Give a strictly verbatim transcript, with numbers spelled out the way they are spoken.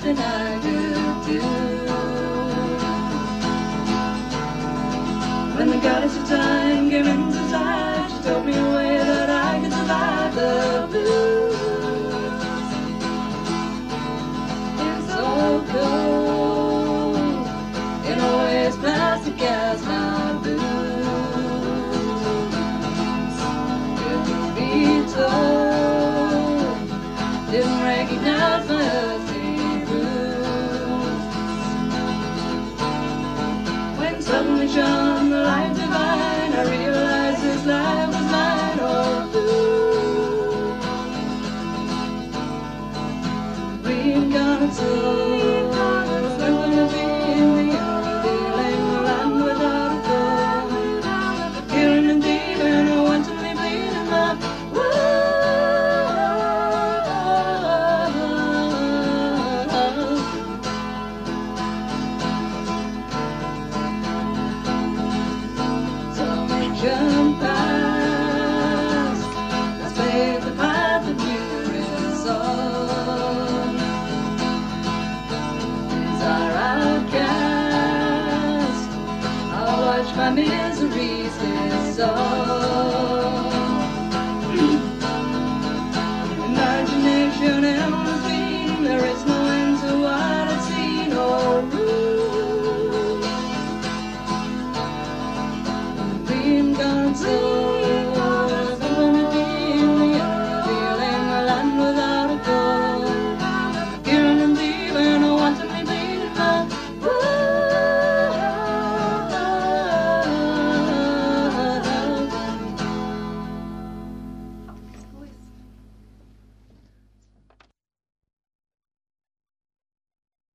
nothing I could do. When the goddess of time came into sight, she told me a way that I could survive the blues. It's so cold, in a way it's plastic as my boots. Couldn't be told, didn't recognize my earthly roots. When suddenly shone the light divine, I realized this life was mine or blue. Reincarnated, we're gonna be in the unfeeling land without a goal. Killing and thieving, I want to be bleeding my world. So